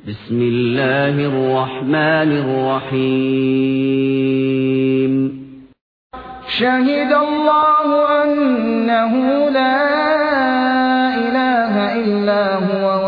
بسم الله الرحمن الرحيم. شهد الله أنه لا إله إلا هو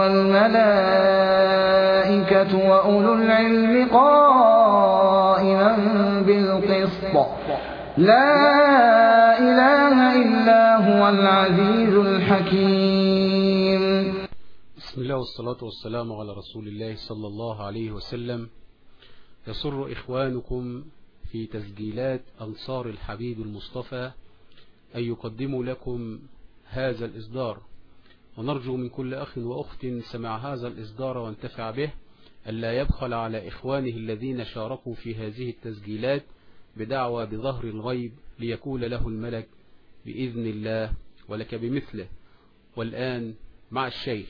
والملائكة وأولو العلم قائما بالقسط لا إله إلا هو العزيز الحكيم. بسم الله والصلاة والسلام على رسول الله صلى الله عليه وسلم. يسر إخوانكم في تسجيلات أنصار الحبيب المصطفى أن يقدموا لكم هذا الإصدار، ونرجو من كل أخ وأخت سمع هذا الإصدار وانتفع به ألا يبخل على إخوانه الذين شاركوا في هذه التسجيلات بدعوى بظهر الغيب ليكون له الملك بإذن الله ولك بمثله. والآن مع الشيخ.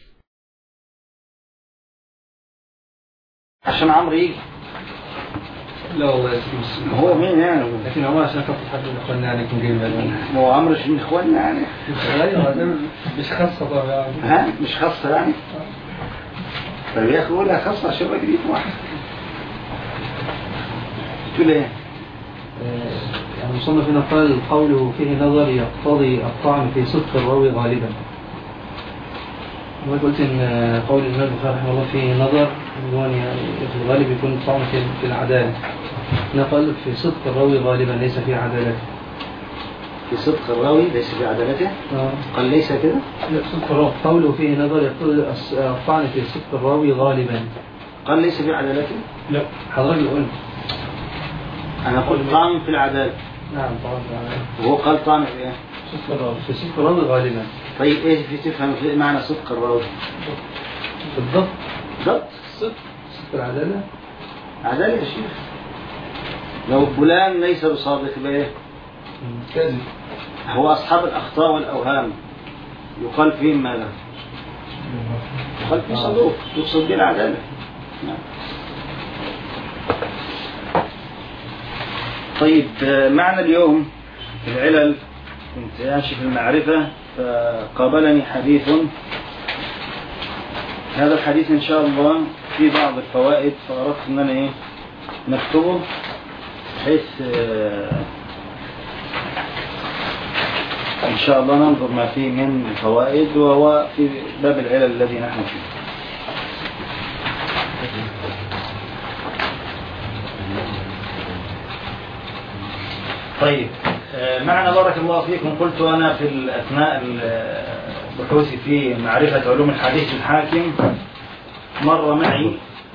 عشان عمرو يجي. لا والله هو مين يعني؟ لكن هو عشان خاطر حد من اخواننا يعني يكون جاي من هو عمرو مش من اخواننا يعني. ايوه مش خاصه طبعا يعني. ها مش خاصه يعني. طيب يا اخي قولها خاصه عشان ما جديد واحد. تقول ايه؟ يعني المصنف هنا قال القول فيه نظر يقتضي الطعن في صدق الراوي غالبا. أنا قلت إن قول الإمام البخاري رحمه الله فيه نظر يعني في الغالب يكون الطعن في العدالة. هنا قال في صدق الراوي غالبا ليس في عدالته. في صدق الراوي ليس في عدالته؟ قال ليس كده؟ لا صدق الراوي قوله فيه نظر يقتضي الطعن في صدق الراوي غالبا. قال ليس في عدالته؟ لا حضرتك اللي قلت. أنا قلت طعن في العدالة. نعم طعن في العدالة. وهو قال طعن في إيه؟ صدق الراوي في صدق الراوي غالبا. طيب إيه في تفهم في معنى صدق الراوي؟ بالضبط. بالضبط؟ صدق العدالة. عدالة يا شيخ. لو فلان ليس بصادق بإيه؟ كاذب. هو أصحاب الأخطاء والأوهام يقال فيهم ماذا؟ يقال فيه صدوق، يقصد به العدالة. نعم. طيب معنا اليوم في العلل كنت أمشي في المعرفة فقابلني حديث. هذا الحديث إن شاء الله فيه بعض الفوائد فأردت أننا نكتبه بحيث إن شاء الله ننظر ما فيه من الفوائد، وهو في باب العلل الذي نحن فيه. طيب معنا بارك الله فيكم. قلت أنا في أثناء بحوثي في معرفة علوم الحديث الحاكم مر معي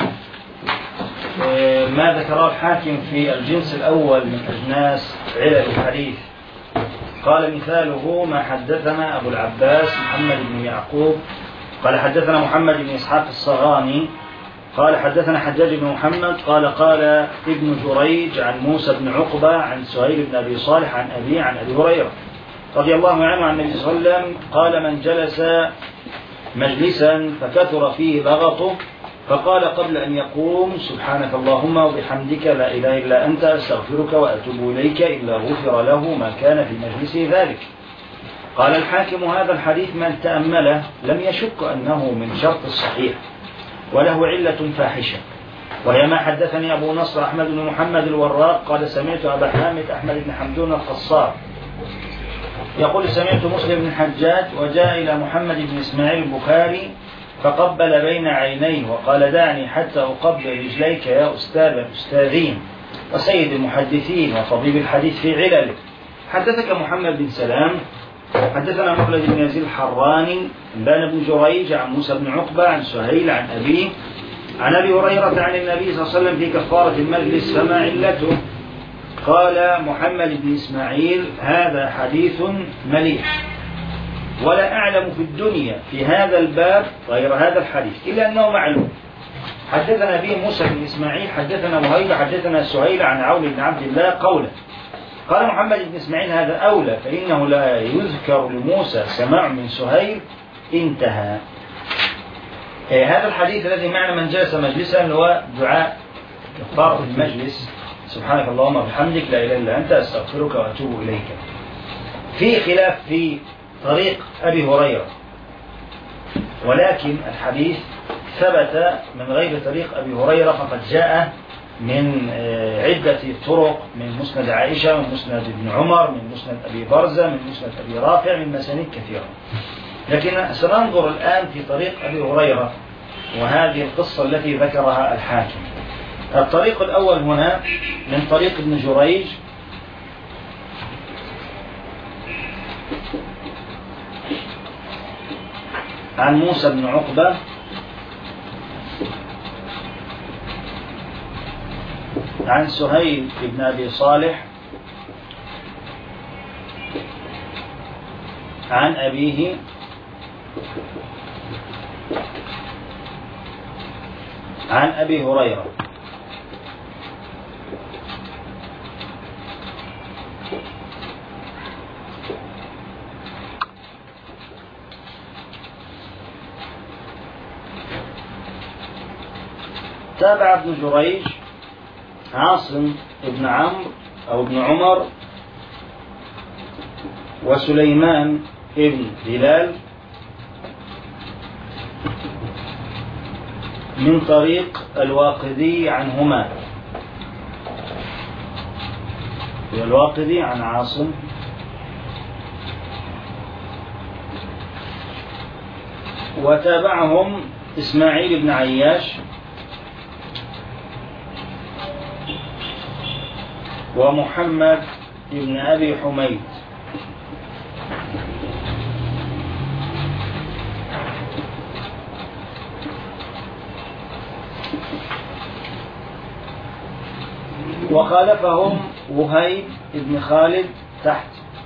ما ذكره الحاكم في الجنس الأول من أجناس علل الحديث. قال مثاله ما حدثنا أبو العباس محمد بن يعقوب قال حدثنا محمد بن إسحاق الصغاني قال حدثنا حجاج بن محمد قال قال ابن جريج عن موسى بن عقبة عن سهيل بن أبي صالح عن أبي هريرة رضي الله عنه عن النبي صلى الله عليه وسلم قال من جلس مجلسا فكثر فيه لغطه فقال قبل أن يقوم سبحانك اللهم وبحمدك لا إله إلا أنت أستغفرك وأتوب إليك إلا غفر له ما كان في مجلسه ذلك. قال الحاكم هذا الحديث من تأمله لم يشك أنه من شرط الصحيح وله علة فاحشة، وهي ما حدثني أبو نصر أحمد بن محمد الوراق قال سمعت أبا حامد أحمد بن حمدون القصار يقول سمعت مسلم بن الحجاج وجاء إلى محمد بن إسماعيل البخاري فقبل بين عينيه وقال دعني حتى أقبل رجليك يا أستاذ الأستاذين وسيد المحدثين وطبيب الحديث في علله. حدثك محمد بن سلام حدثنا مخلد بن يزيد الحراني بن جريج عن موسى بن عقبة عن سهيل عن أبيه عن أبي هريرة عن النبي صلى الله عليه وسلم في كفارة المجلس فما علته؟ قال محمد بن إسماعيل هذا حديث مليح ولا أعلم في الدنيا في هذا الباب غير هذا الحديث إلا أنه معلوم. حدثنا به موسى بن إسماعيل حدثنا وهيب حدثنا سهيل عن عون بن عبد الله قوله. قال محمد بن إسماعيل هذا أولى فإنه لا يذكر لموسى سماع من سهيل انتهى. هذا الحديث الذي معنى من جلس مجلسا هو دعاء كفارة المجلس سبحانك اللهم وبحمدك لا إله إلا أنت أستغفرك وأتوب إليك. في خلاف في طريق أبي هريرة ولكن الحديث ثبت من غير طريق أبي هريرة فقد جاء من عدة طرق، من مسند عائشة، من مسند ابن عمر، من مسند أبي برزة، من مسند أبي رافع، من مسانيد كثيرة. لكن سننظر الآن في طريق أبي هريرة وهذه القصة التي ذكرها الحاكم. الطريق الأول هنا من طريق ابن جريج عن موسى بن عقبة عن سهيل بن أبي صالح عن أبيه عن أبي هريرة. تابع ابن جريج عاصم ابن عمرو أو ابن عمر وسليمان ابن بلال من طريق الواقدي عنهما، الواقدي عن عاصم وتابعهم إسماعيل بن عياش ومحمد بن أبي حميد وخالفهم وهيب بن خالد تحت.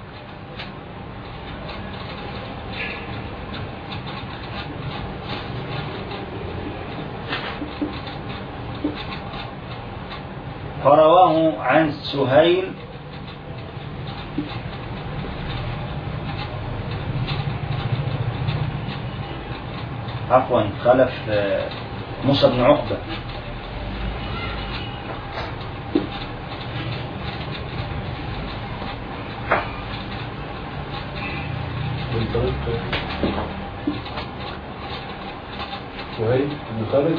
فرواه عن سهيل عفوا خلف موسى بن عقبة سهيل بن خالد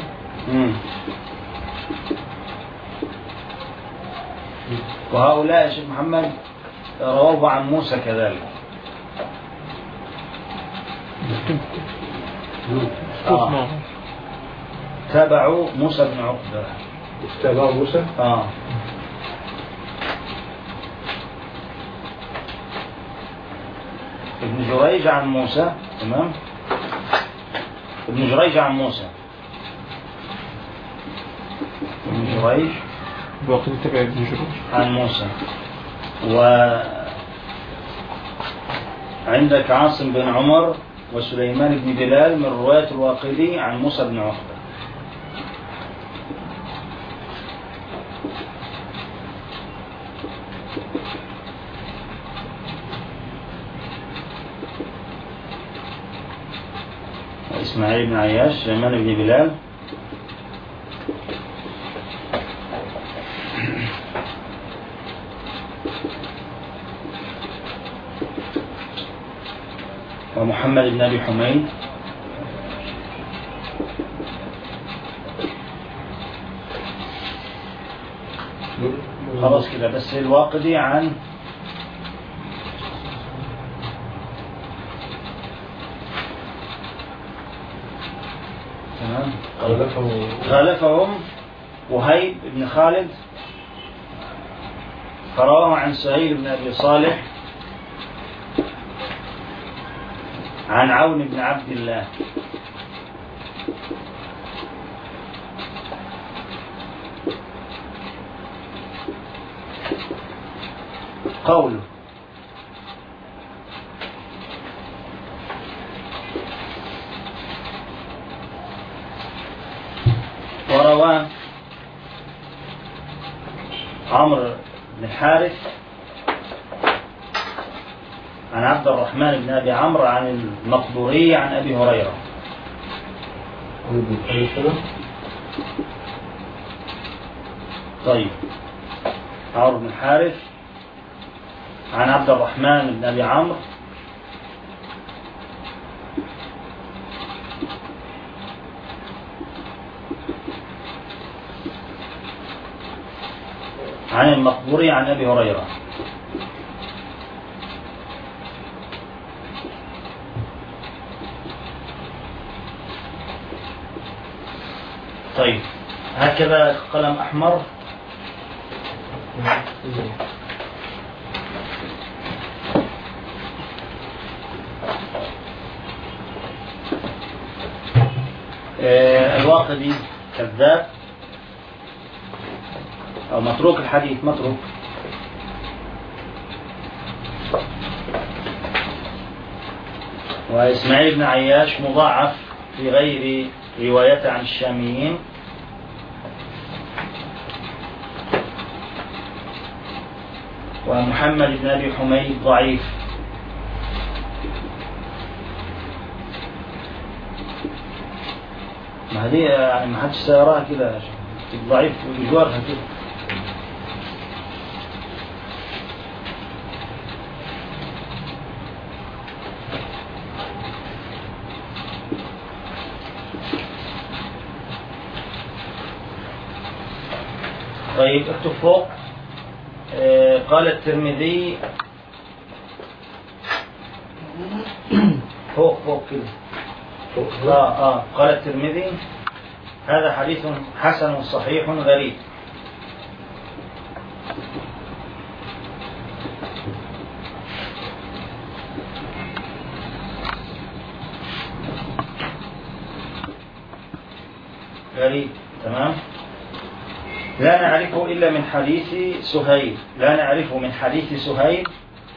وهؤلاء يا شيخ محمد رواه عن موسى كذلك. تابعوا موسى بن عقبة. تابعوا موسى؟ ابن جريج عن موسى، تمام؟ ابن جريج عن موسى، ابن جريج الواقدي تبع ابن جريج عن موسى. وعندك عاصم بن عمر وسليمان بن بلال من رواية الواقدي عن موسى بن عقبة. إسماعيل بن عياش، سليمان بن بلال، ومحمد بن أبي حميد، خلاص كده بس الواقدي عن خالفهم وهيب بن خالد فرواه عن سهيل بن أبي صالح عن عون بن عبد الله. قوله وروى عمرو بن الحارث عن عبد الرحمن بن أبي عمرو عن المقبوري عن أبي هريرة. طيب عمرو بن الحارث عن عبد الرحمن بن أبي عمرو عن المقبوري عن أبي هريرة. طيب هكذا قلم أحمر. الواقدي كذاب أو متروك الحديث، متروك. وإسماعيل بن عياش مضاعف في غير روايته عن الشاميين. ومحمد بن أبي حميد ضعيف. ما هذه يعني ما حدش سيراها كده ضعيف بجوارها كده. طيب اكتب فوق. قال الترمذي فوق كده. قال الترمذي هذا حديث حسن صحيح غريب. غريب، تمام. لا نعرفه إلا من حديث سهيل، لا نعرفه من حديث سهيل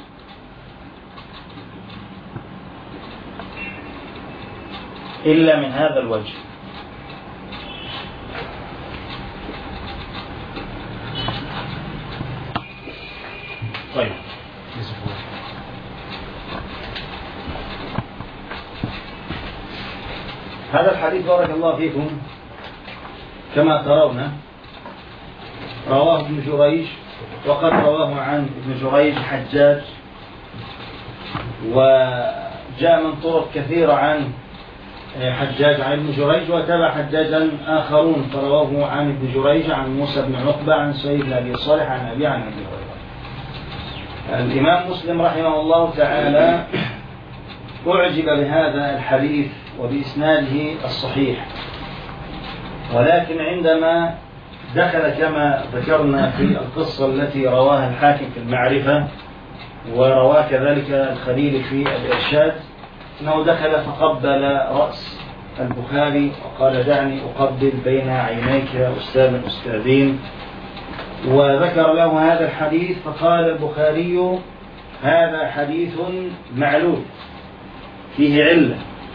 إلا من هذا الوجه. طيب هذا الحديث بارك الله فيكم كما ترون رواه ابن جريج، وقد رواه عن ابن جريج حجاج، وجاء من طرق كثيرة عن حجاج عن ابن جريج، وتابع حجاجا آخرون فرواه عن ابن جريج عن موسى بن عقبة عن سعيد بن أبي صالح عن أبي عن أبي هريرة. الإمام مسلم رحمه الله تعالى أعجب بهذا الحديث وبإسناده الصحيح، ولكن عندما دخل كما ذكرنا في القصة التي رواها الحاكم في المعرفة ورواها كذلك الخليل في الإرشاد، أنه دخل فقبل رأس البخاري وقال دعني أقبل بين عينيك أستاذ أستاذين، وذكر له هذا الحديث فقال البخاري هذا حديث معلول فيه علة.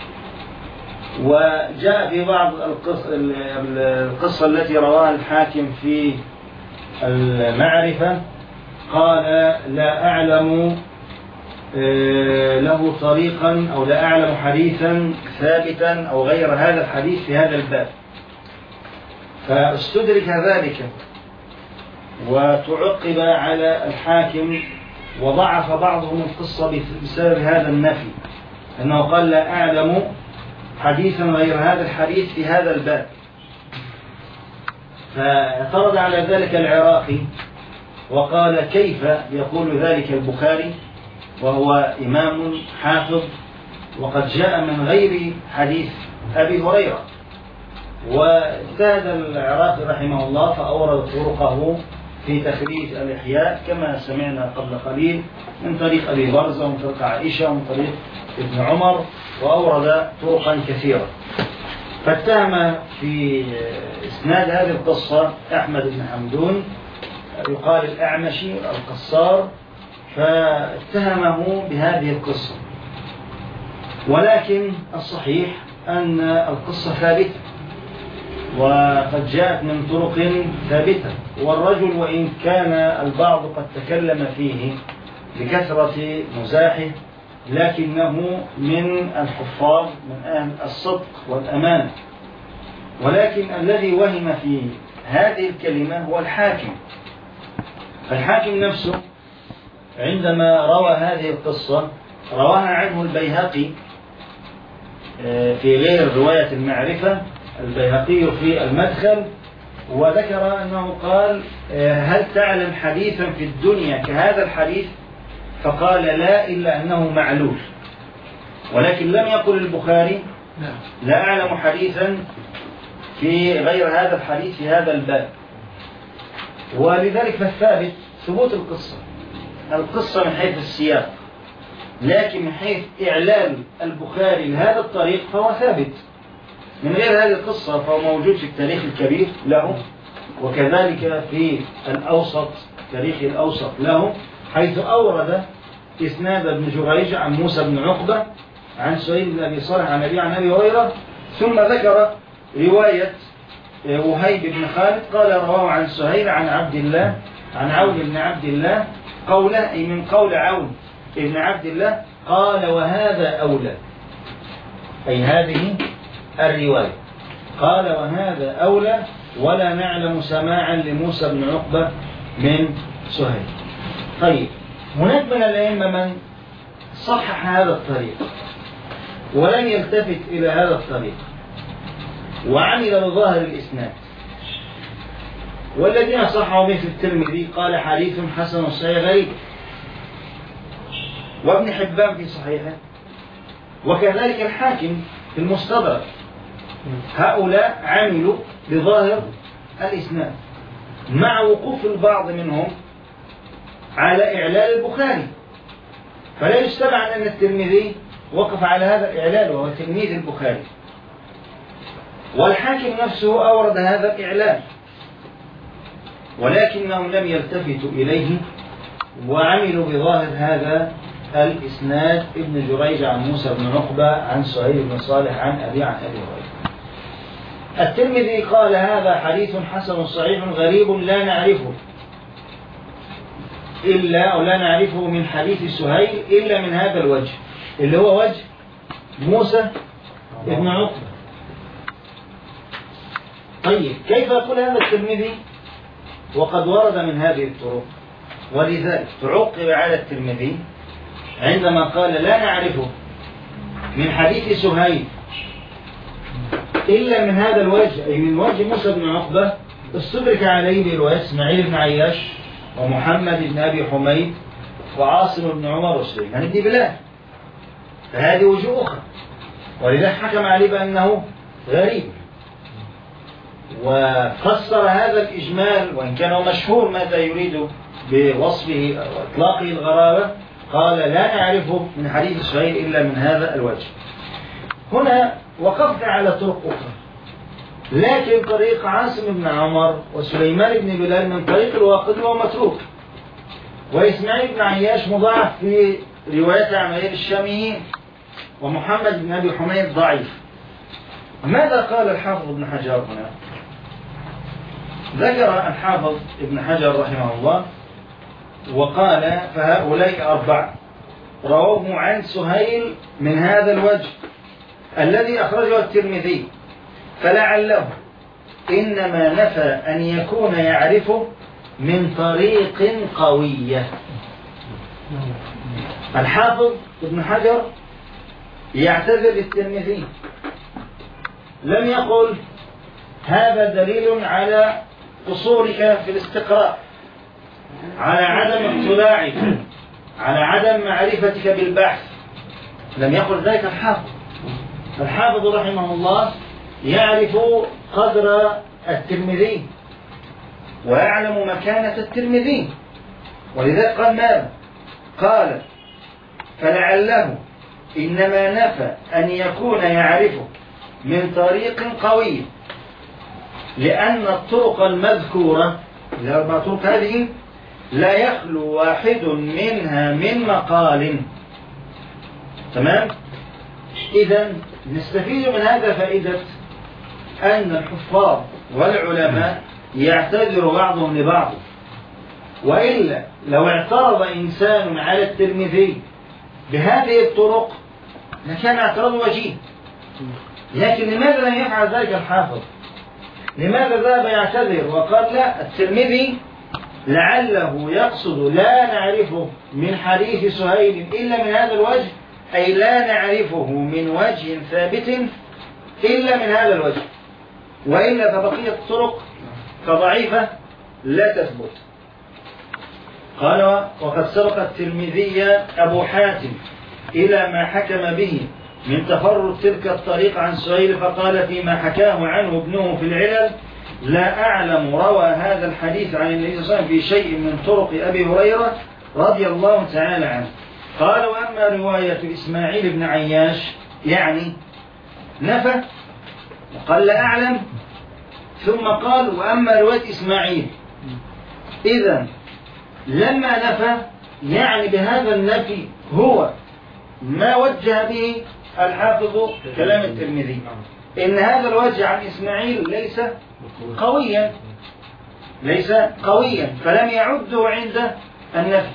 وجاء في بعض القصة التي رواها الحاكم في المعرفة قال لا أعلم له طريقا أو لا أعلم حديثا ثابتا أو غير هذا الحديث في هذا الباب، فاستدرك ذلك وتعقب على الحاكم، وضعف بعضهم القصة بسبب هذا النفي، أنه قال لا أعلم حديثا غير هذا الحديث في هذا الباب. فاعترض على ذلك العراقي وقال كيف يقول ذلك البخاري وهو إمام حافظ وقد جاء من غير حديث أبي هريرة. واجتهد العراقي رحمه الله فأورد طرقه في تخريج الإحياء كما سمعنا قبل قليل من طريق أبي برزة ومن طريق عائشة ومن طريق ابن عمر، وأورد طرقا كثيرة. فاتهم في إسناد هذه القصة أحمد بن حمدون يقال الأعمشي القصار، فاتهمه بهذه القصة، ولكن الصحيح أن القصة ثابتة وقد جاءت من طرق ثابتة، والرجل وإن كان البعض قد تكلم فيه بكثرة مزاحه لكنه من الحفاظ من أهل الصدق والأمانة. ولكن الذي وهم في هذه الكلمة هو الحاكم. الحاكم نفسه عندما روى هذه القصة رواها عنه البيهقي في غير رواية المعرفة، البيهقي في المدخل وذكر أنه قال هل تعلم حديثا في الدنيا كهذا الحديث؟ فقال لا، إلا أنه معلول. ولكن لم يقل البخاري لا أعلم حديثا في غير هذا الحديث في هذا الباب. ولذلك فالثابت ثبوت القصة من حيث السياق، لكن من حيث إعلان البخاري لهذا الطريق فهو ثابت. من غير هذه القصة فهو موجود في التاريخ الكبير له، وكذلك في الأوسط، تاريخ الأوسط له، حيث أورد إسناد ابن جريج عن موسى بن عقبة عن سهيل بن أبي صالح عن أبي هريرة، ثم ذكر رواية وهيب بن خالد قال رواه عن سهيل عن عبد الله عن عون بن عبد الله قوله، أي من قول عون بن عبد الله قال وهذا أولى، أي هذه الرواية قال وهذا أولى ولا نعلم سماعا لموسى بن عقبة من سهيل. طيب، هناك من الأئمة من صحح هذا الطريق ولم يلتفت إلى هذا الطريق وعمل بظاهر الإسناد، والذين صححوا مثل الترمذي قال حديث حسن صحيح غريب، وابن حبان في صحيحه، وكذلك الحاكم في المستدرك. هؤلاء عملوا بظاهر الإسناد مع وقوف البعض منهم على إعلال البخاري، فلا يستبعد أن الترمذي وقف على هذا الإعلال وهو تلميذ البخاري، والحاكم نفسه أورد هذا الإعلال، ولكنهم لم يلتفتوا إليه وعملوا بظاهر هذا الإسناد ابن جريج عن موسى بن عقبة عن سهيل بن صالح عن أبي هريرة. الترمذي قال هذا حديث حسن صحيح غريب لا نعرفه أو لا نعرفه من حديث سهيل إلا من هذا الوجه، اللي هو وجه موسى بن عقبة. طيب، كيف يقول هذا الترمذي وقد ورد من هذه الطرق؟ ولذلك تعقب على الترمذي عندما قال لا نعرفه من حديث سهيل إلا من هذا الوجه، أي من وجه موسى بن عقبة، استدرك عليه برواية إسماعيل بن عياش ومحمد بن أبي حميد وعاصم بن عمر وسليمان بن بلال، فهذه وجوه أخرى، ولذلك حكم عليه بأنه غريب، وفسر هذا الإجمال وإن كان مشهور ماذا يريد بوصفه وإطلاقه الغرابة، قال لا نعرفه من حديث سهيل إلا من هذا الوجه. هنا وقفت على طرق أخرى، لكن طريق عاصم بن عمر وسليمان بن بلال من طريق الواقدي ومتروك، وإسماعيل بن عياش مضاعف في رواية عن غير الشاميين، ومحمد بن أبي حميد ضعيف. ماذا قال الحافظ ابن حجر هنا؟ ذكر الحافظ ابن حجر رحمه الله وقال فهؤلاء أربعة رووه عن سهيل من هذا الوجه الذي أخرجه الترمذي، فلعله إنما نفى أن يكون يعرفه من طريق قوية. الحافظ ابن حجر يعتذر للترمذي، لم يقل هذا دليل على قصورك في الاستقراء، على عدم اطلاعك، على عدم معرفتك بالبحث، لم يقل ذلك الحافظ. الحافظ رحمه الله يعرف قدر الترمذي ويعلم مكانة الترمذي، ولذلك قال ماذا؟ قال فلعله إنما نفى أن يكون يعرفه من طريق قوي، لأن الطرق المذكورة الأربع طرق هذه لا يخلو واحد منها من مقال. تمام؟ إذن نستفيد من هذا فائدة أن الحفاظ والعلماء يعتذر بعضهم لبعض، وإلا لو اعترض إنسان على الترمذي بهذه الطرق لكان اعتراض وجيه، لكن لماذا لم يفعل ذلك الحافظ؟ لماذا ذهب يعتذر وقال لا، الترمذي لعله يقصد لا نعرفه من حديث سهيل إلا من هذا الوجه، أي لا نعرفه من وجه ثابت إلا من هذا الوجه، وإلا فبقية الطرق فضعيفة لا تثبت. قال وقد سبق الترمذي أبو حاتم إلى ما حكم به من تفرد تلك الطريق عن سهيل فقال فيما حكاه عنه ابنه في العلل لا أعلم روى هذا الحديث عن النبي صلى الله عليه وسلم في شيء من طرق أبي هريرة رضي الله تعالى عنه. قال وأما رواية إسماعيل بن عياش يعني نفى وقال لا أعلم ثم قال وأما رواية إسماعيل إذا لما نفى يعني بهذا النفي هو ما وجه به الحافظ كلام الترمذي إن هذا الوجه عن إسماعيل ليس قويا فلم يعده عند النفي.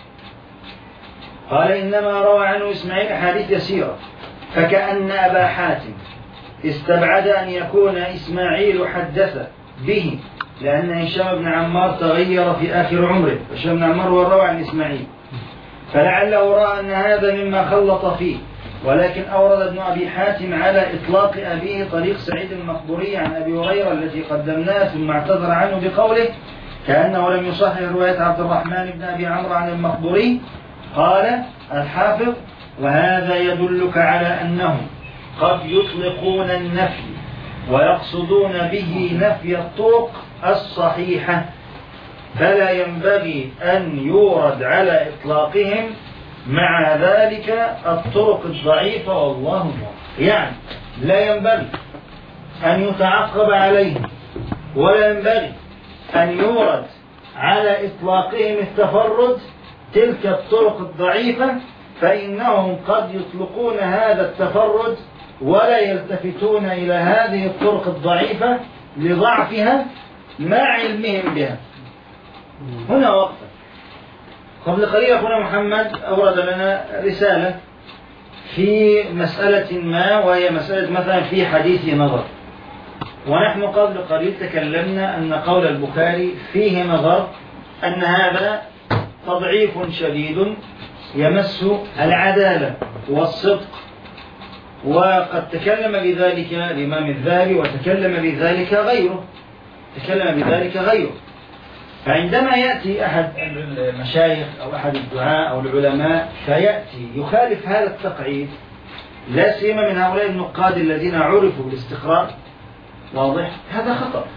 قال إنما روى عنه إسماعيل أحاديث يسيرة فكأن أبا حاتم استبعد أن يكون إسماعيل حدث به لأن هشام بن عمار تغير في آخر عمره هشام بن عمار هو الروى عن إسماعيل فلعله رأى أن هذا مما خلط فيه ولكن أورد ابن أبي حاتم على إطلاق أبيه طريق سعيد المقبوري عن أبي هريرة التي قدمناها ثم اعتذر عنه بقوله كأنه لم يصحح رواية عبد الرحمن بن أبي عمرو عن المقبوري. قال الحافظ وهذا يدلك على أنهم قد يطلقون النفي ويقصدون به نفي الطرق الصحيحة فلا ينبغي أن يورد على إطلاقهم مع ذلك الطرق الضعيفة والله موفق. يعني لا ينبغي أن يتعقب عليهم ولا ينبغي أن يورد على إطلاقهم التفرد تلك الطرق الضعيفة فإنهم قد يطلقون هذا التفرد ولا يلتفتون إلى هذه الطرق الضعيفة لضعفها مع علمهم بها. هنا وقفة. قبل قليل أخونا محمد أورد لنا رسالة في مسألة ما وهي مسألة مثلا في حديث نظر ونحن قبل قليل تكلمنا أن قول البخاري فيه نظر أن هذا تضعيف شديد يمس العدالة والصدق وقد تكلم بذلك الإمام الذهبي وتكلم بذلك غيره. فعندما يأتي أحد المشايخ أو أحد الدعاء أو العلماء فيأتي يخالف هذا التقعيد لا سيما من هؤلاء النقاد الذين عرفوا بالاستقراء واضح هذا خطأ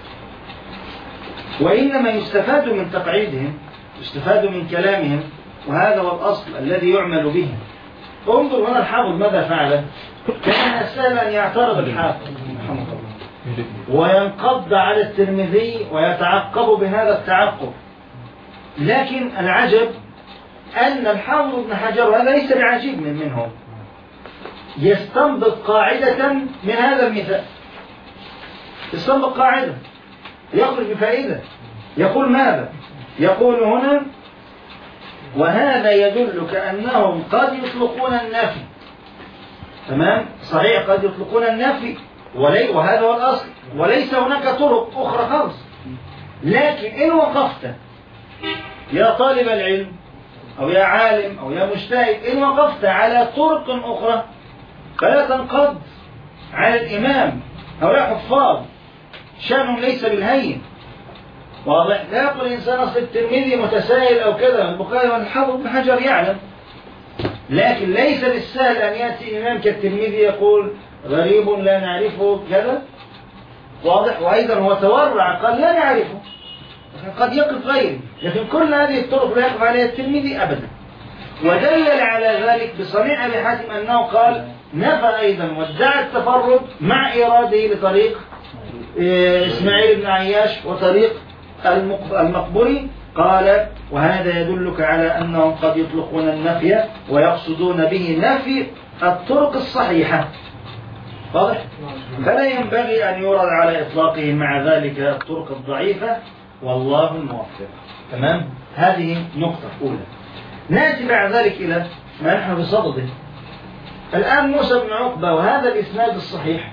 وإنما يستفاد من تقعيدهم يستفاد من كلامهم وهذا هو الأصل الذي يعمل به. انظر هنا الحافظ ماذا فعل كان سهل أن يعترض الحافظ رحمه الله وينقض على الترمذي ويتعقب بهذا التعقب لكن العجب أن الحافظ ابن حجر وهذا ليس بعجيب منهم يستنبط قاعدة من هذا المثال يستنبط قاعدة يخرج بفائدة يقول ماذا يقول هنا وهذا يدلك أنهم قد يطلقون النفي تمام صحيح قد يطلقون النفي وهذا هو الأصل وليس هناك طرق أخرى خالص لكن إن وقفت يا طالب العلم أو يا عالم أو يا مجتهد إن وقفت على طرق أخرى فلا تنقض على الإمام هؤلاء حفاظ شأنهم ليس بالهين واضح لا يقول الإنسان أصل الترمذي متساهل أو كذا البخاري والحافظ ابن حجر يعلم لكن ليس بالسهل أن يأتي إمام كالترمذي يقول غريب لا نعرفه كذا واضح وأيضا هو تورع قال لا نعرفه قد يقف غيره لكن كل هذه الطرق لا يقف عليها الترمذي أبدا ودلل على ذلك بصنيع أبي حاتم أنه قال نفى أيضا وادعى التفرد مع إراده لطريق إسماعيل بن عياش وطريق المقبري قال وهذا يدلك على أنهم قد يطلقون النفي ويقصدون به نفي الطرق الصحيحة واضح؟ فلا ينبغي أن يورد على إطلاقه مع ذلك الطرق الضعيفة والله الموفق. تمام؟ هذه نقطة أولى. نأتي بعد ذلك إلى ما نحن بصدده. الآن موسى بن عقبة وهذا الإسناد الصحيح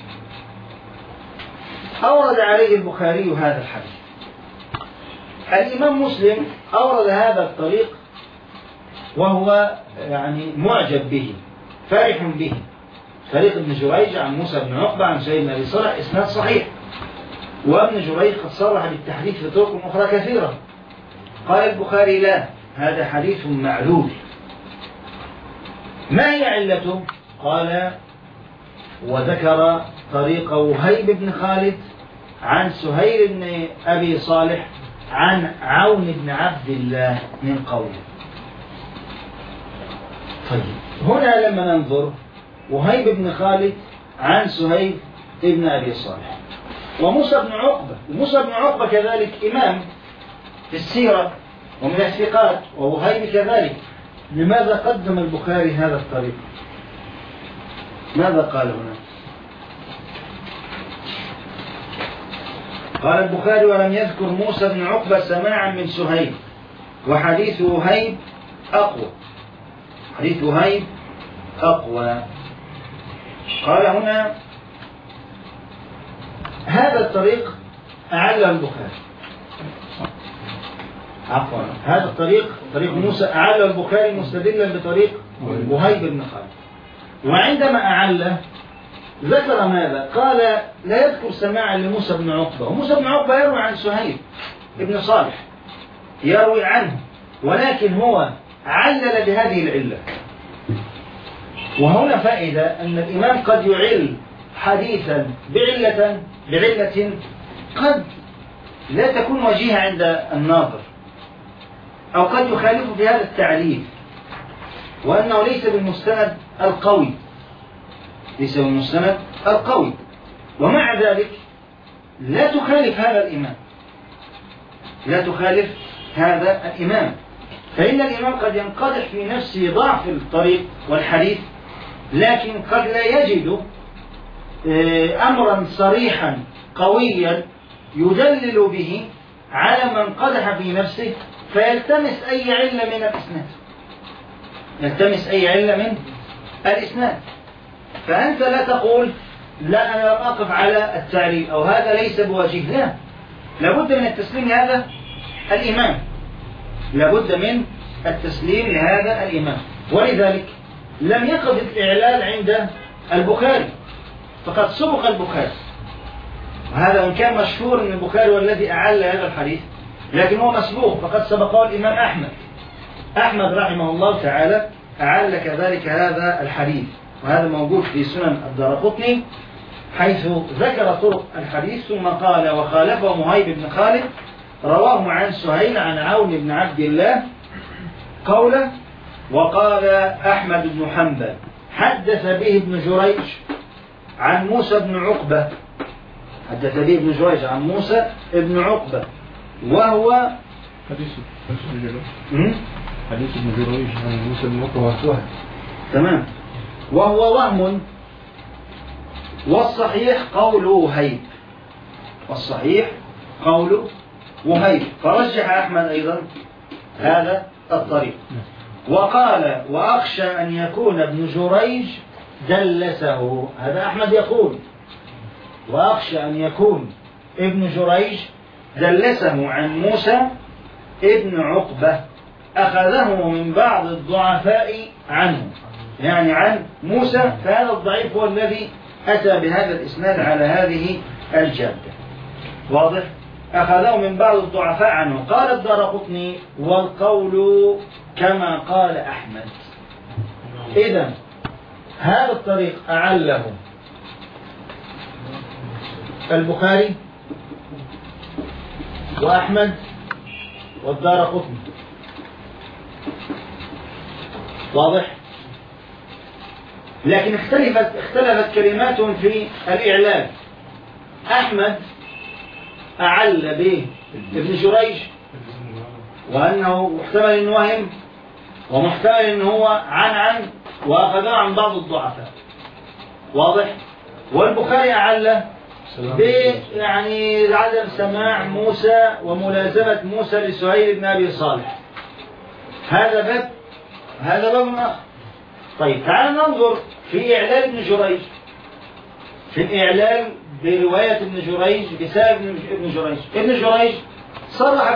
أورد عليه البخاري هذا الحديث. الإمام مسلم أورد هذا الطريق وهو يعني معجب به فرح به طريق ابن جريج عن موسى بن عقبة عن سيدنا أبي صالح إسناد صحيح وابن جريج قد صرح بالتحديث في طرق أخرى كثيرة. قال البخاري لا، هذا حديث معلول. ما هي علته؟ قال وذكر طريق وهيب بن خالد عن سهيل بن أبي صالح عن عون بن عبد الله من قوله. طيب هنا لما ننظر وهيب بن خالد عن سهيل بن أبي صالح وموسى بن عقبة، وموسى بن عقبة كذلك إمام في السيرة ومن الثقات، ووهيب كذلك. لماذا قدم البخاري هذا الطريق؟ ماذا قال هنا؟ قال البخاري ولم يذكر موسى بن عقبة سماعا من سهيل، وحديث وهيب أقوى. حديث وهيب أقوى. قال هنا هذا الطريق أعله البخاري، عفوا هذا الطريق طريق موسى أعله البخاري مستدلا بطريق وهيب بن خالد. وعندما أعله ذكر ماذا؟ قال لا يذكر سماعا لموسى بن عقبة، وموسى بن عقبة يروي عن سهيل بن صالح، يروي عنه، ولكن هو علل بهذه العلة. وهنا فائدة أن الإمام قد يعل حديثا بعلة قد لا تكون وجيهة عند الناظر، أو قد يخالف في هذا التعليل، وأنه ليس بالمستند القوي، ليس بالمستند القوي. ومع ذلك لا تخالف هذا الإمام، لا تخالف هذا الإمام، فإن الإمام قد ينقدح في نفسه ضعف الطريق والحديث، لكن قد لا يجد أمرا صريحا قويا يدلل به على من قدح في نفسه، فيلتمس أي علة من الإسناد، يلتمس أي علة من الإسناد. فأنت لا تقول لا أنا لم أقف على التعليل أو هذا ليس بوجيه، لا، لابد من التسليم لهذا الإمام، لابد من التسليم لهذا الإمام. ولذلك لم يقف الإعلال عند البخاري، فقد سبق البخاري، وهذا وإن كان مشهور أن البخاري هو الذي أعل هذا الحديث، لكن هو مسبوق، فقد سبقه الإمام أحمد رحمه الله تعالى أعل كذلك هذا الحديث، وهذا موجود في سنن الدارقطني حيث ذكر طرق الحديث ثم قال وخالفه وهيب بن خالد رواه عن سهيل عن عون بن عبد الله قوله. وقال أحمد بن حنبل حدث به ابن جريج عن موسى بن عقبة، حدث به ابن جريج عن موسى بن عقبة، وهو حديث ابن جريج عن موسى بن عقبة تمام، وهو وهم، والصحيح قول وهيب، والصحيح قول وهيب، فرجح أحمد أيضا هذا الطريق. وقال وأخشى أن يكون ابن جريج دلسه، هذا أحمد يقول وأخشى أن يكون ابن جريج دلسه عن موسى ابن عقبة، أخذه من بعض الضعفاء عنه، يعني عن موسى، فهذا الضعيف هو الذي أتى بهذا الإسناد على هذه الجادة. واضح؟ أخذه من بعض الضعفاء عنه. قال الدارقطني والقول كما قال أحمد. إذن هذا الطريق أعله البخاري وأحمد والدارقطني. واضح؟ لكن اختلفت كلماتهم في الإعلان. أحمد أعل به ابن جريج وأنه محتمل أنه وهم، ومحتمل أنه هو عن وأخذه عن بعض الضعفاء. واضح؟ والبخاري أعل يعني عدم سماع موسى وملازمة موسى لسهيل بن أبي صالح. هذا باب آخر. طيب تعال ننظر في إعلال ابن جريج، في الإعلال برواية ابن جريج بسبب ابن جريج. ابن جريج صرح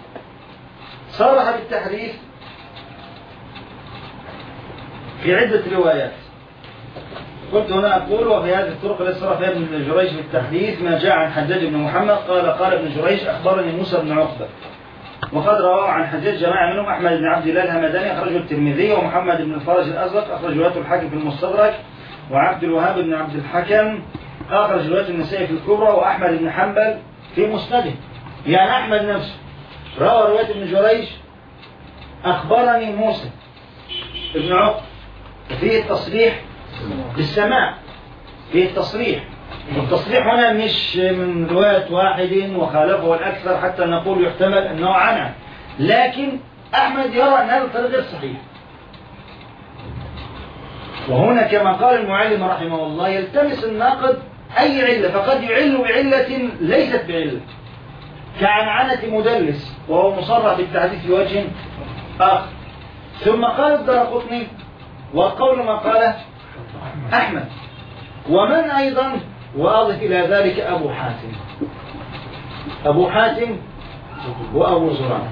بالتحديث في عدة روايات. قلت هنا أقول وفي هذه الطرق التي صرف فيها ابن جريج في التحديث ما جاء عن حجاج بن محمد قال ابن جريج أخبرني موسى بن عقبة، وقد رواه عن حجاج جماعة منهم أحمد بن عبد الله الهمداني أخرجه الترمذي، ومحمد بن الفرج الأزرق أخرج روايته الحاكم في المستدرك، وعبد الوهاب بن عبد الحكم أخرج روايته النسائي في الكبرى، وأحمد بن حنبل في مسنده. يعني أحمد نفسه روى رواية ابن جريج أخبرني موسى بن عقبة، وفيه التصريح بالسماع، فيه التصريح، والتصريح هنا مش من رواية واحد وخالفه الأكثر حتى نقول يحتمل أنه عنه، لكن أحمد يرى أن هذا الطريق غير صحيح. وهنا كما قال المعلم رحمه الله يلتمس الناقد أي علة، فقد يعل بعلة ليست بعلة، كعنعنة مدلس وهو مصرح بالتحديث في وجه آخر. ثم قال الدارقطني والقول ما قاله أحمد، ومن أيضا وأضف إلى ذلك أبو حاتم وأبو زرعة،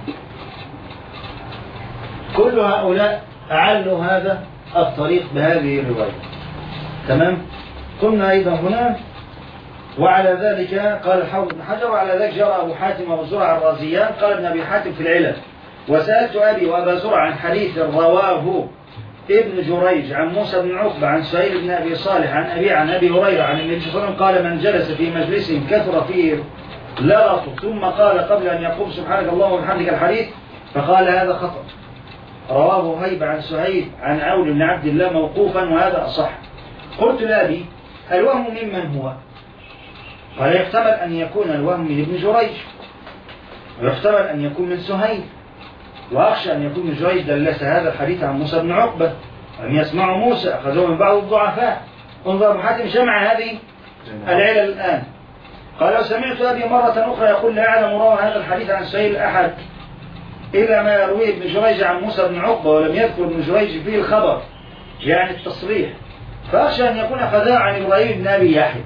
كل هؤلاء أعلوا هذا الطريق بهذه الرواية. تمام. قلنا أيضا هنا وعلى ذلك قال الحافظ بن حجر وعلى ذلك جرى أبو حاتم وأبو زرعة الرازيان قال ابن أبي حاتم في العلل وسألت أبي وأبا زرعة عن حديث رواه ابن جريج عن موسى بن عقبة عن سهيل بن أبي صالح عن أبي هريرة عن النبي صلى الله عليه وسلم قال من جلس في مجلس كثر فيه لغط ثم قال قبل أن يقوم سبحانك اللهم وبحمدك الحديث فقال هذا خطأ. رواه هيب عن سهيل عن عون بن عبد الله موقوفا وهذا أصح. قلت لأبي الوهم ممن هو؟ قال يحتمل أن يكون الوهم من ابن جريج، ويحتمل أن يكون من سهيل، وأخشى أن يكون ابن جريج دلس هذا الحديث عن موسى بن عقبة أن يسمعوا موسى أخذوه من بعض الضعفاء. انظر أبو حاتم جمع هذه العلل الآن. قال وسمعت أبي مرة أخرى يقول لا أعلم روى هذا الحديث عن سهيل أحد إلا ما يرويه ابن جريج عن موسى بن عقبة ولم يذكر ابن جريج فيه الخبر يعني التصريح، فأخشى أن يكون أخذها عن إبراهيم بن أبي يحيى.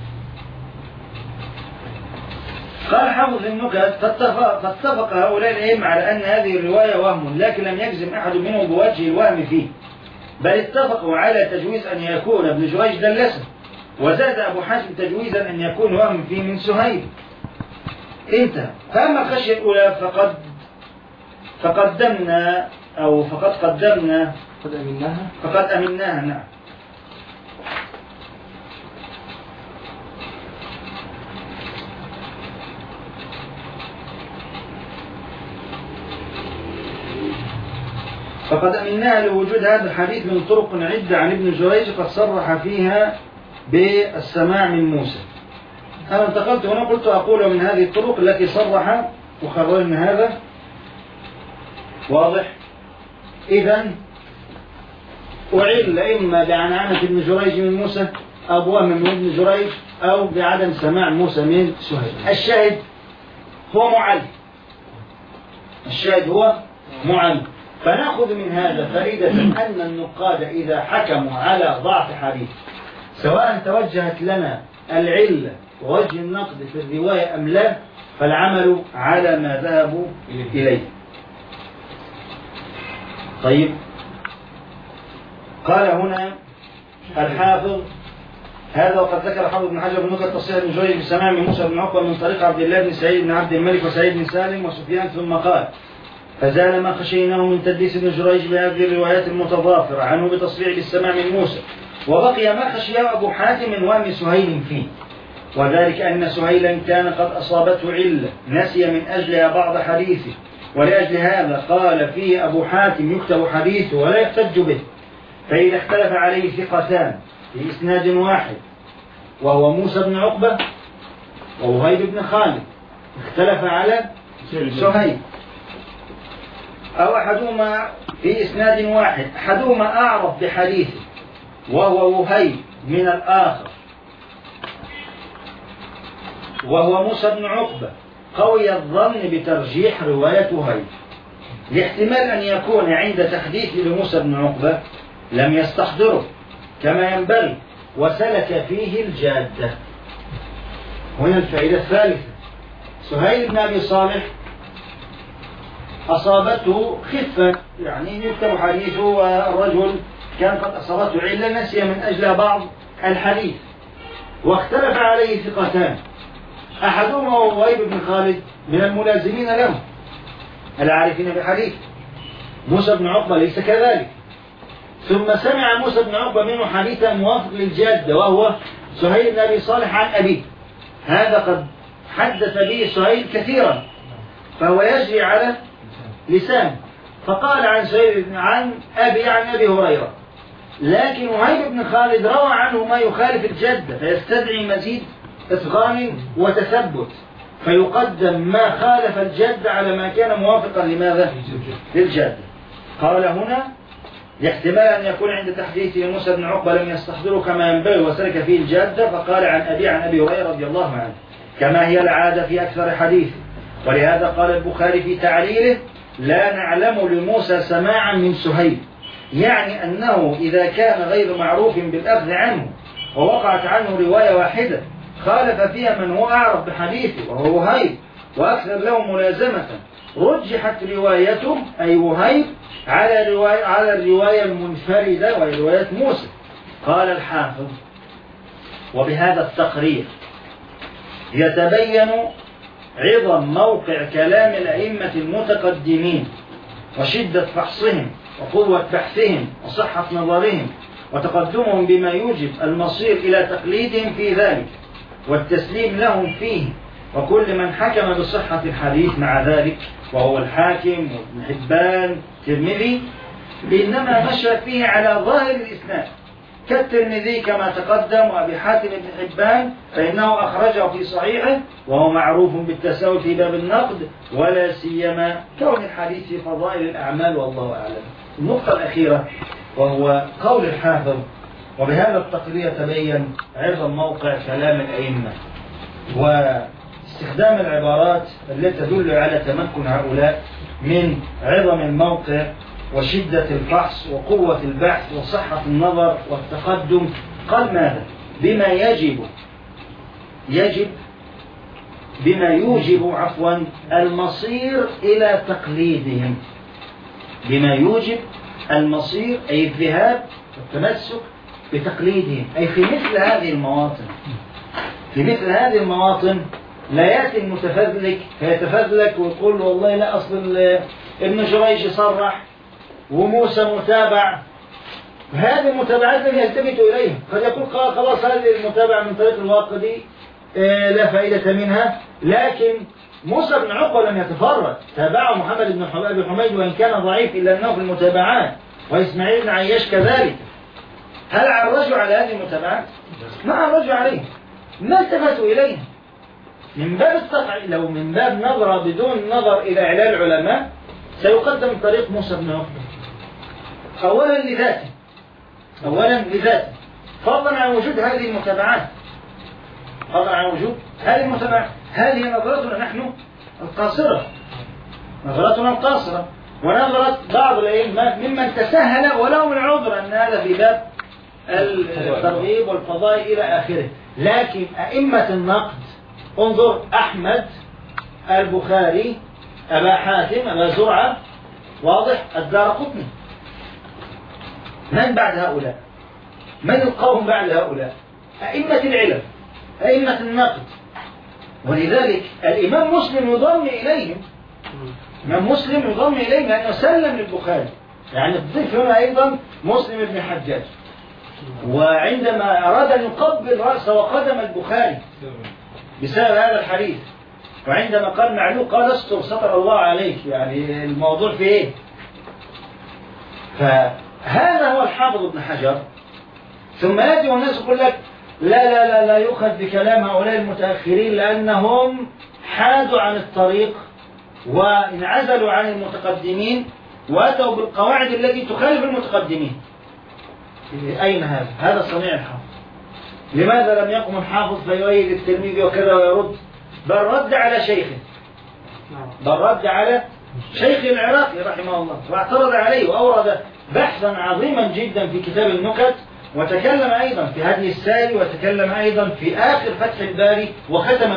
قال حافظ النكت فاتفق هؤلاء الأئمة على أن هذه الرواية وهم، لكن لم يجزم أحد منهم بوجه الوهم فيه، بل اتفقوا على تجويز أن يكون ابن جريج دلسه، وزاد أبو حاتم تجويزا أن يكون وهم فيه من سهيل. انتهى. فأما الخشية الأولى فقد أمناها. نعم. فقد أمناها لوجود هذا الحديث من طرق عدة عن ابن جريج قد صرح فيها بالسماع من موسى. أنا انتقلت هنا قلت أقول من هذه الطرق التي صرح وخرجنا هذا واضح. إذن أعل إما بعنعنة ابن جريج من موسى أو بوهم من ابن جريج أو بعدم سماع موسى من سهيل. الشاهد هو معل. فنأخذ من هذا فريدة أن النقاد إذا حكموا على ضعف حديث سواء توجهت لنا العلة ووجه النقد في الرواية أم لا فالعمل على ما ذهبوا إليه. طيب. قال هنا الحافظ هذا وقد ذكر حافظ بن حجر بن نكت تصحيح ابن جريج بالسماع من موسى بن عقبة من طريق عبد الله بن سعيد بن عبد الملك وسعيد بن سالم وسفيان ثم قال فزال ما خشيناه من تدليس ابن جريج بهذه الروايات المتضافرة عنه بتصريح بالسماع من موسى، وبقي ما خشيه أبو حاتم من وهم سهيل فيه، وذلك أن سهيلا كان قد أصابته علة نسي من أجلها بعض حديثه، ولأجل هذا قال فيه أبو حاتم يكتب حديثه ولا يحتج به، فإذا اختلف عليه ثقتان في إسناد واحد وهو موسى بن عقبة ووهيب بن خالد اختلف على سهيل أو أحدهما في إسناد واحد أحدهما أعرف بحديثه وهو وهيب من الآخر وهو موسى بن عقبة قوي الظن بترجيح رواية وهيب، لاحتمال أن يكون عند تحديث لموسى بن عقبة لم يستحضره كما ينبغي وسلك فيه الجادة. هنا الفائدة الثالثة. سهيل بن أبي صالح أصابته خفة يعني يكتب حديثه والرجل كان قد أصابته علة نسي من أجل بعض الحديث، واختلف عليه ثقتان، أحدهما هو وهيب بن خالد من الملازمين له العارفين بحديث. موسى بن عقبة ليس كذلك. ثم سمع موسى بن عقبة منه حديثا موافق للجادة، وهو سهيل بن أبي صالح عن أبيه، هذا قد حدث به سهيل كثيرا فهو يجري على لسانه، فقال عن سهيل عن أبي هريرة، لكن وهيب بن خالد روى عنه ما يخالف الجدة فيستدعي مزيد إتقان وتثبت، فيقدم ما خالف الجدة على ما كان موافقا لماذا؟ للجدة. قال هنا يحتمل أن يكون عند تحديثه موسى بن عقبة لم يستحضره كما ينبغي وسلك فيه الجادة، فقال عن أبي هريرة رضي الله عنه كما هي العادة في أكثر حديث. ولهذا قال البخاري في تعليله لا نعلم لموسى سماعا من سهيل، يعني أنه إذا كان غير معروف بالأخذ عنه ووقعت عنه رواية واحدة خالف فيها من هو أعرف بحديثه وهو وهيب وأكثر له ملازمة، رجحت روايته أي وهيب على الرواية المنفردة وهي رواية موسى. قال الحافظ وبهذا التقرير يتبين عظم موقع كلام الأئمة المتقدمين وشدة فحصهم وقوة بحثهم وصحة نظرهم وتقدمهم بما يوجب المصير إلى تقليدهم في ذلك والتسليم لهم فيه، وكل من حكم بصحة الحديث مع ذلك وهو الحاكم وابن حبان الترمذي إنما مشى فيه على ظاهر الإسناد كالترمذي كما تقدم، وأبي حاتم بن حبان فإنه أخرجه في صحيحه وهو معروف بالتساوي في باب النقد، ولا سيما كون الحديث في فضائل الأعمال والله أعلم. النقطة الأخيرة وهو قول الحافظ وبهذا التقرير يتبين عظم موقع كلام الأئمة واستخدام العبارات التي تدل على تمكن هؤلاء من عظم الموقع وشدة الفحص وقوة البحث وصحة النظر والتقدم. قال ماذا؟ بما يوجب المصير إلى تقليدهم، بما يوجب المصير أي الذهاب والتمسك بتقليدهم، أي في مثل هذه المواطن لا يأتي المتفذلك فيتفذلك ويقول والله لا أصل ابن جريج صرح وموسى متابع، هذه المتابعات لم يلتفت إليها، قد يقول خلاص هذه المتابعة من طريق الواقدي لا فائدة منها، لكن موسى بن عقبة لم يتفرد، تابعه محمد بن أبي حميد وإن كان ضعيف إلا أنه في المتابعات، وإسماعيل بن عياش كذلك. هل عرجوا على هذه المتابعات؟ ما عرجوا عليه، ما التفتوا إليها من باب الطبع. لو من باب نظرة بدون نظر إلى إعلان العلماء سيقدم طريق موسى بن عقبة أولا لذاته فضلا عن وجود هذه المتابعات، هذه نظرتنا نحن القاصرة، ونظرة بعض الأئمة ممن تسهل ولو من عذر أن هذا في باب الترغيب والفضائل إلى آخره. لكن أئمة النقد انظر أحمد، البخاري، أبا حاتم، أبا زرعة، واضح، الدارقطني، من بعد هؤلاء؟ من القوم بعد هؤلاء؟ أئمة العلم، أئمة النقد. ولذلك الإمام مسلم يضم إليهم، لأنه سلم للبخاري، يعني الضيف هنا أيضا مسلم بن حجاج، وعندما أراد أن يقبل رأس وقدم البخاري بسبب هذا الحديث، وعندما قال معلوم قال استر ستر الله عليك، يعني الموضوع في إيه؟ فهذا هو الحافظ ابن حجر. ثم يأتي والناس يقول لك لا يؤخذ بكلام هؤلاء المتأخرين لأنهم حادوا عن الطريق وانعزلوا عن المتقدمين وأتوا بالقواعد التي تخالف المتقدمين. أين هذا صنيع الحافظ؟ لماذا لم يقم الحافظ فيؤيد التلميذ وكذا ويرد؟ بل رد على شيخ العراقي رحمه الله واعترض عليه وأورد بحثا عظيما جدا في كتاب النكت، وتكلم أيضا في هدي الساري، وتكلم أيضا في آخر فتح الباري، وختم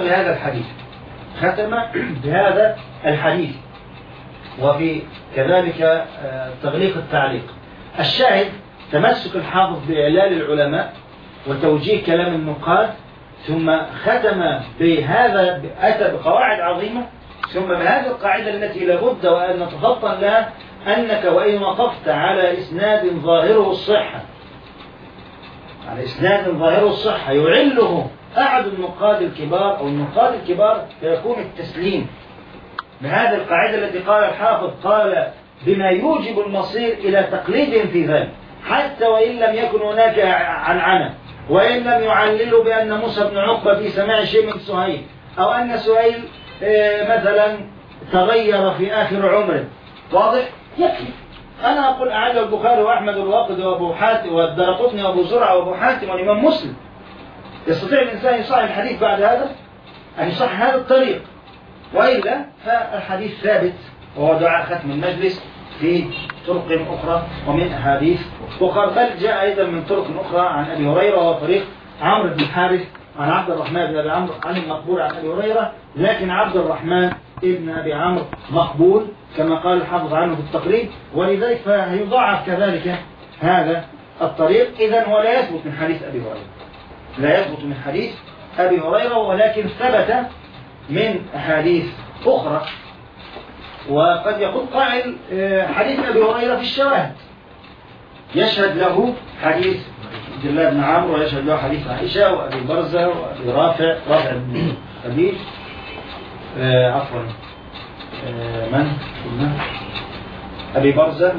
بهذا الحديث وفي كذلك تغليق التعليق. الشاهد تمسك الحافظ بإعلال العلماء وتوجيه كلام النقاد، ثم ختم بهذا، أتى بقواعد عظيمة، ثم بهذه القاعدة التي لابد وأن نتفطن لها، أنك وإن وقفت على إسناد ظاهره الصحة، على إسناد ظاهره الصحة يعله أحد النقاد الكبار أو النقاد الكبار، فيكون التسليم بهذه القاعدة التي قال الحافظ، قال بما يوجب المصير إلى تقليدهم في ذلك، حتى وإن لم يكن هناك عنعنة، وإن لم يعللوا بأن موسى بن عقبة في سماع شيء من سهيل، أو أن سهيل مثلا تغير في آخر عمره، واضح؟ يكفي. أنا أقول أعاد البخاري وأحمد الواقدي وأبو حاتم والدرقطني وأبو زرعة وأبو حاتم والإمام مسلم. يستطيع الإنسان يصحح الحديث بعد هذا؟ أن يصحح هذا الطريق، وإلا فالحديث ثابت، وهو دعاء ختم المجلس في طرق أخرى ومن أحاديث أخرى، بل جاء أيضا من طرق أخرى عن أبي هريرة، وهو طريق عمرو بن الحارث عن عبد الرحمن بن أبي عمرو عن المقبول عن أبي هريرة، لكن عبد الرحمن ابن أبي عمرو مقبول كما قال الحافظ عنه في التقريب، ولذلك فيضاعف كذلك هذا الطريق. إذن هو لا يثبت من حديث أبي هريرة، لا يثبت من حديث أبي هريرة، ولكن ثبت من أحاديث أخرى. وقد يقول قائل حديث أبي هريرة في الشواهد، يشهد له حديث عبد الله بن عمرو، ويشهد له حديث عائشة وأبي برزة وأبي رافع بن خديج، عفوا من قلنا أبي برزة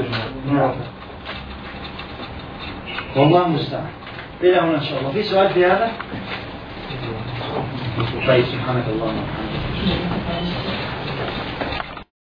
والله المستعان. إلى هنا إن شاء الله. في سؤال في هذا؟ طيب، سبحانك اللهم وبحمدك.